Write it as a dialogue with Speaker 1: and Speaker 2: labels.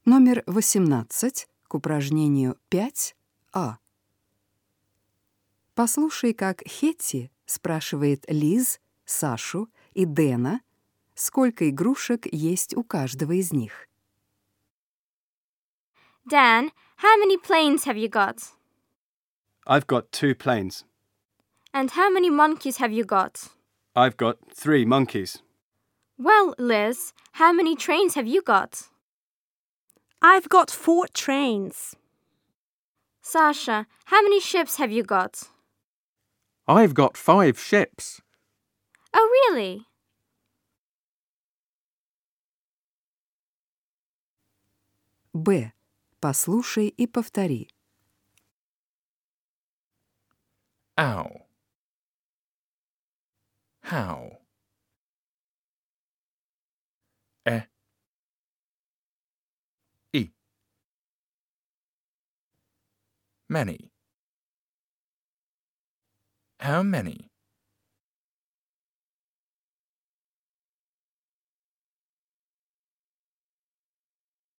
Speaker 1: Номер 18 к упражнению 5А. Послушай, как Хетти спрашивает Лиз, Сашу и Дэна, сколько игрушек есть у каждого из них.
Speaker 2: Dan, how many planes have you got?
Speaker 3: I've got 2 planes.
Speaker 2: And how many monkeys have you got?
Speaker 3: I've got 3 monkeys.
Speaker 2: Well, Liz, how many trains have you got?
Speaker 4: I've got 4 trains.
Speaker 2: Sasha, how many ships have you got?
Speaker 5: I've got 5 ships.
Speaker 2: Oh, really?
Speaker 1: Б. Послушай и повтори.
Speaker 6: Ow. How. I. Many. How many?